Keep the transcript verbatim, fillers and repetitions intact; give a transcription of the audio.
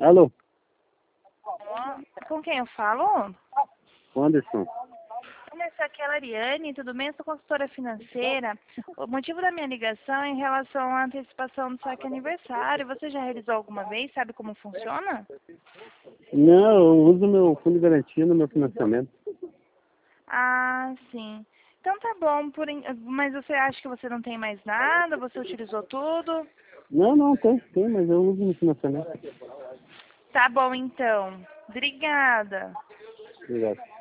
Alô, Com quem eu falo? Anderson. Essa aqui é a Lariane, tudo bem? Eu sou consultora financeira. O motivo da minha ligação é em relação à antecipação do saque aniversário. Você já realizou alguma vez? Sabe como funciona? Não, eu uso meu fundo de garantia no meu financiamento. Ah, sim. Então tá bom, por en- mas você acha que você não tem mais nada? Você utilizou tudo? Não, não, tem, tem, mas eu uso no financiamento. Tá bom então. Obrigada. Obrigado.